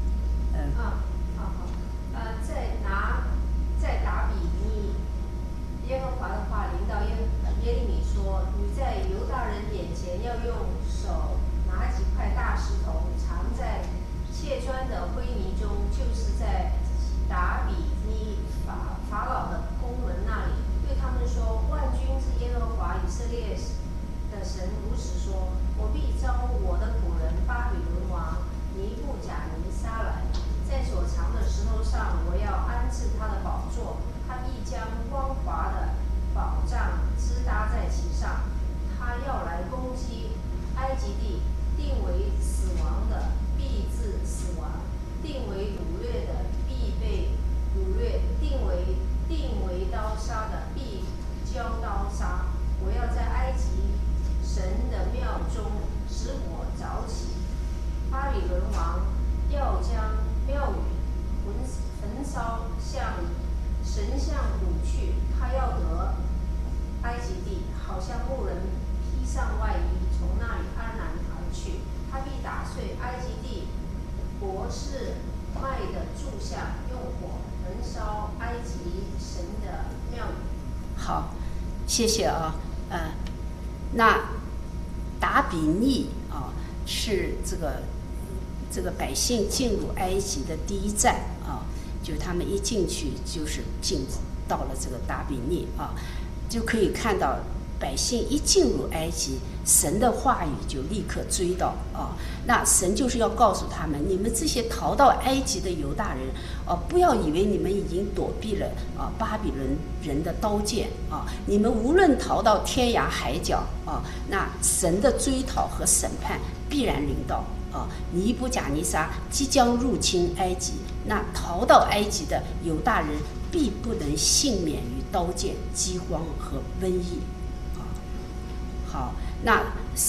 在达比尼，耶和华的话临到耶利米说：“你在犹大人眼前要用手拿几块大石头，藏在切砖的灰泥中，就是在达比尼法老的宫门那里，对他们说：万军之耶和华以色列的神如此说：我必招我的仆人巴比伦王尼布甲尼撒来，在所藏的石头上，我要安置他的宝座，他必将光滑的宝杖支搭在其上。他要来攻击埃及地，定为死亡的必致死亡，定为掳掠的必被掳掠，定为刀杀的必交刀杀。我要在埃及神的庙中使火早起，巴比伦王要将庙宇焚烧，向神像掳去。他要得埃及地，好像牧人披上外衣，从那里安然而去。他必打碎埃及地博士麦的柱像，用火焚烧埃及神的庙宇。 好，谢谢那达比尼是这个百姓进入埃及的第一站就他们一进去就是进到了这个大比尼啊，就可以看到百姓一进入埃及，神的话语就立刻追到啊。那神就是要告诉他们，你们这些逃到埃及的犹大人不要以为你们已经躲避了巴比伦人的刀剑啊，你们无论逃到天涯海角啊，那神的追讨和审判必然临到啊。尼布甲尼撒即将入侵埃及，那逃到埃及的犹大人必不能幸免于刀剑、饥荒和瘟疫。好，那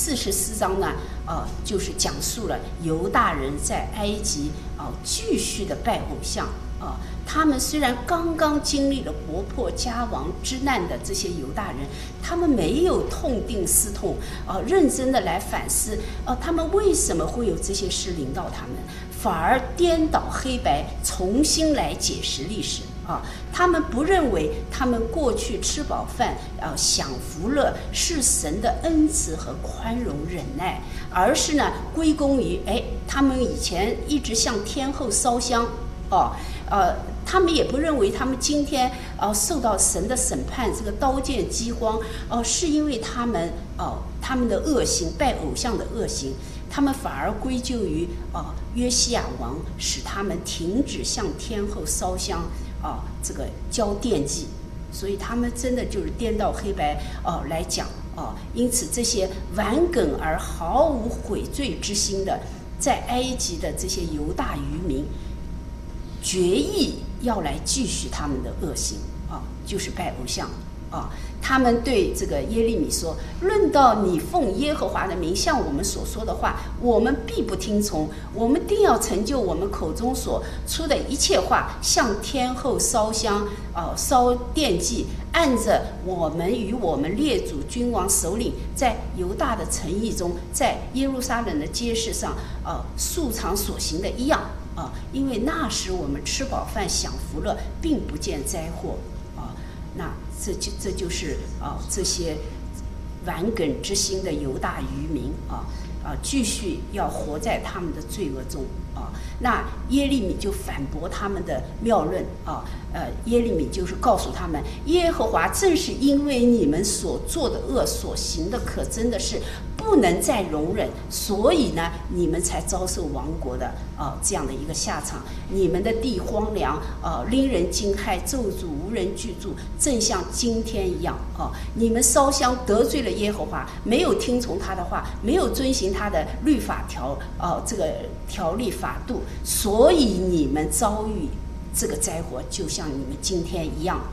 44章呢，就是讲述了犹大人在埃及继续的拜偶像啊。他们虽然刚刚经历了国破家亡之难的这些犹大人，他们没有痛定思痛认真的来反思他们为什么会有这些事临到他们，反而颠倒黑白，重新来解释历史。他们不认为他们过去吃饱饭享福乐是神的恩慈和宽容忍耐，而是呢归功于他们以前一直向天后烧香他们也不认为他们今天受到神的审判，这个刀剑饥荒是因为他们的恶行，拜偶像的恶行，他们反而归咎于约西亚王使他们停止向天后烧香这个交奠祭，所以他们真的就是颠倒黑白来讲因此这些顽梗而毫无悔罪之心的在埃及的这些犹大渔民，决意要来继续他们的恶行就是拜偶像他们对这个耶利米说，论到你奉耶和华的名向我们所说的话，我们必不听从，我们定要成就我们口中所出的一切话，向天后烧香烧奠祭，按着我们与我们列祖君王首领在犹大的城邑中，在耶路撒冷的街市上素常所行的一样因为那时我们吃饱饭享福乐，并不见灾祸那这就是这些顽梗之心的犹大渔民继续要活在他们的罪恶中那耶利米就反驳他们的谬论耶利米就是告诉他们，耶和华正是因为你们所做的恶，所行的可憎的事不能再容忍，所以呢你们才遭受亡国的这样的一个下场。你们的地荒凉令人惊骇，咒诅无人居住，正像今天一样你们烧香得罪了耶和华，没有听从他的话，没有遵行他的律法这个条例法度，所以你们遭遇这个灾祸，就像你们今天一样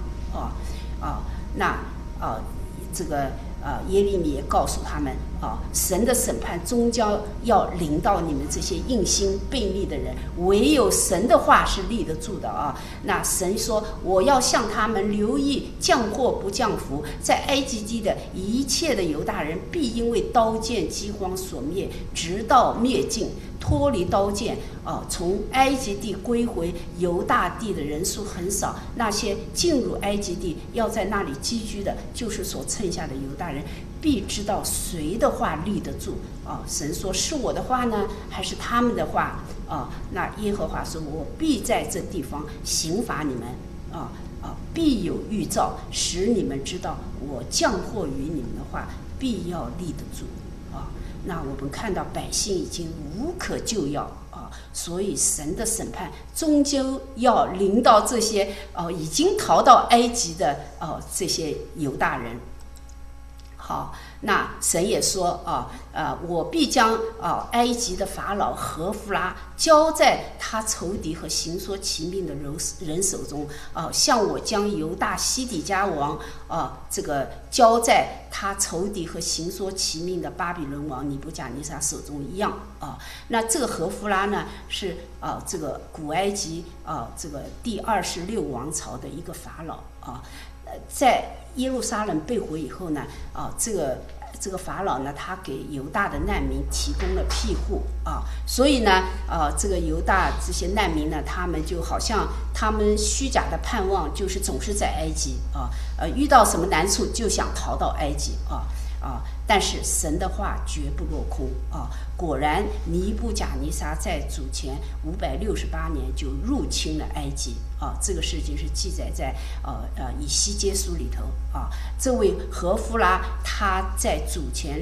这个耶利米也告诉他们神的审判终将要临到你们这些硬心悖逆的人，唯有神的话是立得住的那神说，我要向他们留意降祸不降福，在埃及地的一切的犹大人必因为刀剑饥荒所灭，直到灭尽。脱离刀剑从埃及地归回犹大地的人数很少，那些进入埃及地要在那里寄居的，就是所剩下的犹大人，必知道谁的话立得住神说，是我的话呢，还是他们的话那耶和华说，我必在这地方刑罚你们必有预兆，使你们知道我降祸于你们的话必要立得住那我们看到百姓已经无可救药所以神的审判终究要临到这些已经逃到埃及的这些犹大人。好，那神也说我必将埃及的法老何弗拉交在他仇敌和行说其命的人手中像我将犹大西底家王这个交在他仇敌和行说其命的巴比伦王尼布甲尼撒手中一样那这个何弗拉呢是这个古埃及这个第26王朝的一个法老在耶路撒冷被毁以后呢这个法老呢，他给犹大的难民提供了庇护所以呢这个犹大这些难民呢，他们就好像他们虚假的盼望就是总是在埃及遇到什么难处就想逃到埃及但是神的话绝不落空啊！果然，尼布甲尼撒在主前568年就入侵了埃及啊！这个事情是记载在以西结书里头啊。这位何夫拉他在主前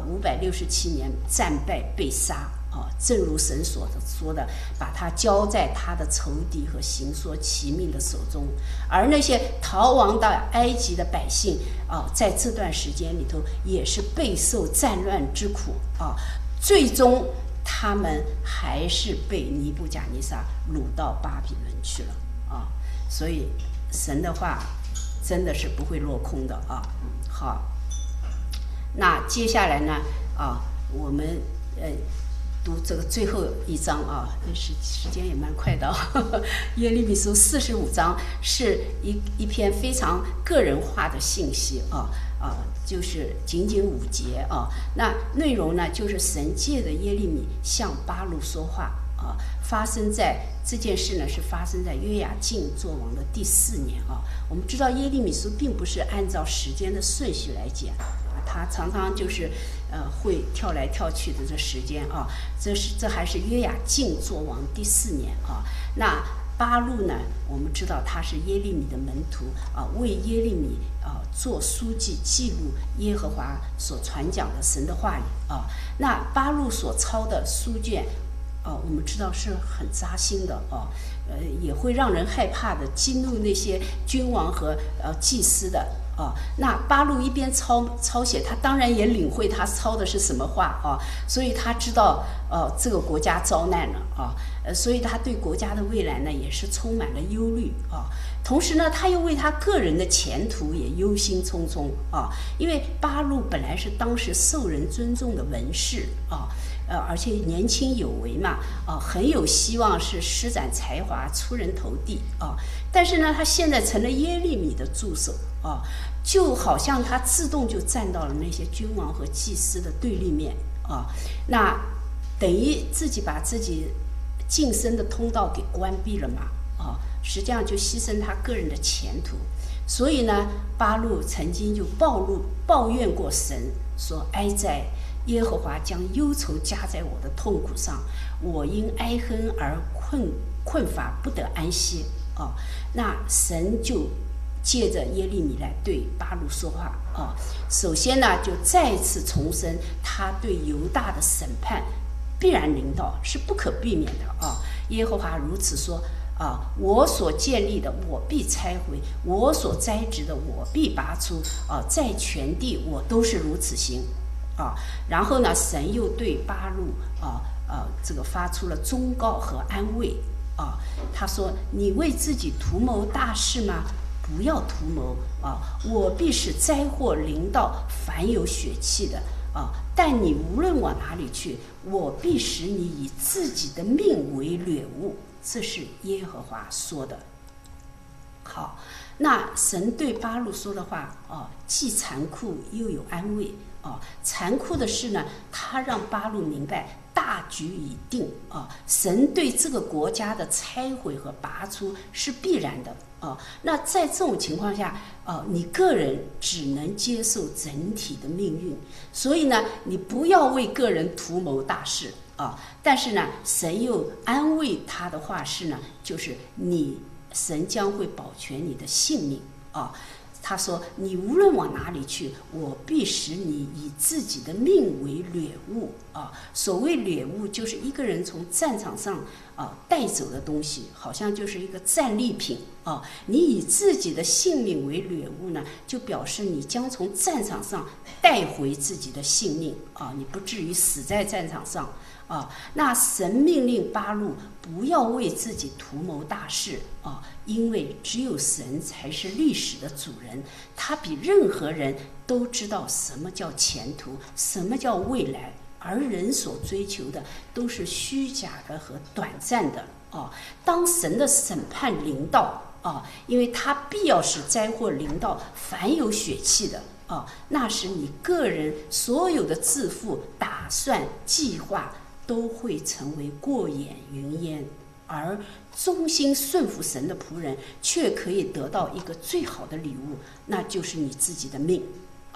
567年战败被杀。正如神所说的，把他交在他的仇敌和行说其命的手中。而那些逃亡到埃及的百姓在这段时间里头也是备受战乱之苦最终他们还是被尼布甲尼撒掳到巴比伦去了所以神的话真的是不会落空的好，那接下来呢我们读这个最后一章时间也蛮快的耶利米书45章是一篇非常个人化的信息就是仅仅5节那内容呢，就是神借着耶利米向巴录说话发生在这件事呢，是发生在约雅敬作王的第4年我们知道耶利米书并不是按照时间的顺序来讲他常常就是会跳来跳去的这时间这还是约雅敬作王第4年那巴录呢，我们知道他是耶利米的门徒为耶利米做书记，记录耶和华所传讲的神的话语那巴录所抄的书卷我们知道是很扎心的也会让人害怕的，激怒那些君王和祭司的那巴录一边抄写，他当然也领会他抄的是什么话所以他知道这个国家遭难了所以他对国家的未来呢也是充满了忧虑同时呢，他又为他个人的前途也忧心忡忡因为巴录本来是当时受人尊重的文士而且年轻有为嘛很有希望是施展才华出人头地但是呢，他现在成了耶利米的助手就好像他自动就站到了那些君王和祭司的对立面那等于自己把自己晋升的通道给关闭了嘛实际上就牺牲他个人的前途。所以呢，巴录曾经就抱怨过神，说哀哉，耶和华将忧愁加在我的痛苦上，我因哀恨而困乏，不得安息那神就借着耶利米来对巴录说话首先呢，就再次重申他对犹大的审判必然临到，是不可避免的耶和华如此说我所建立的我必拆毁，我所栽植的我必拔出在全地我都是如此行然后呢，神又对巴录这个发出了忠告和安慰他说，你为自己图谋大事吗？不要图谋我必使灾祸临到凡有血气的但你无论往哪里去，我必使你以自己的命为掠物，这是耶和华说的。好，那神对巴录说的话既残酷又有安慰残酷的是呢，他让巴录明白大局已定神对这个国家的拆毁和拔出是必然的那在这种情况下你个人只能接受整体的命运，所以呢，你不要为个人图谋大事但是呢，神又安慰他的话是呢，就是神将会保全你的性命他说，你无论往哪里去，我必使你以自己的命为掠物所谓掠物，就是一个人从战场上带走的东西，好像就是一个战利品你以自己的性命为掠物呢，就表示你将从战场上带回自己的性命你不至于死在战场上那神命令巴录不要为自己图谋大事因为只有神才是历史的主人，他比任何人都知道什么叫前途，什么叫未来，而人所追求的都是虚假的和短暂的当神的审判临到因为他必要使灾祸临到凡有血气的那时你个人所有的自负、打算、计划都会成为过眼云烟，而忠心顺服神的仆人却可以得到一个最好的礼物，那就是你自己的命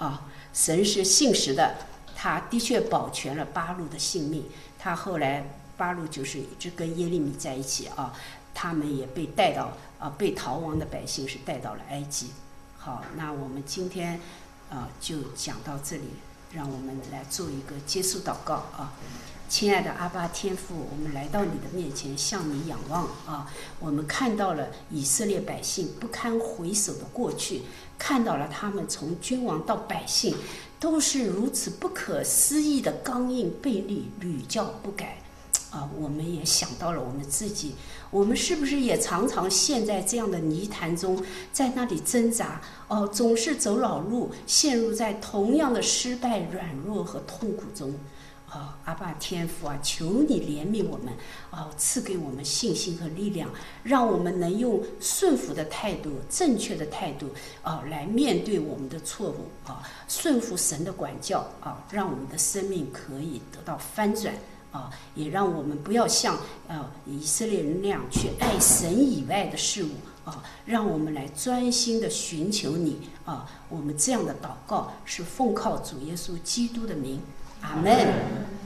啊，神是信实的，他的确保全了巴路的性命。他后来巴路就是一直跟耶利米在一起啊，他们也被带到被逃亡的百姓是带到了埃及。好，那我们今天就讲到这里，让我们来做一个结束祷告啊。亲爱的阿爸天父，我们来到你的面前，向你仰望啊！我们看到了以色列百姓不堪回首的过去，看到了他们从君王到百姓都是如此不可思议的刚硬悖逆，屡教不改啊！我们也想到了我们自己，我们是不是也常常陷在这样的泥潭中，在那里挣扎总是走老路，陷入在同样的失败、软弱和痛苦中。阿爸天父啊，求你怜悯我们赐给我们信心和力量，让我们能用顺服的态度、正确的态度来面对我们的错误顺服神的管教让我们的生命可以得到翻转也让我们不要像以色列人那样去爱神以外的事物让我们来专心的寻求你我们这样的祷告是奉靠主耶稣基督的名，阿们。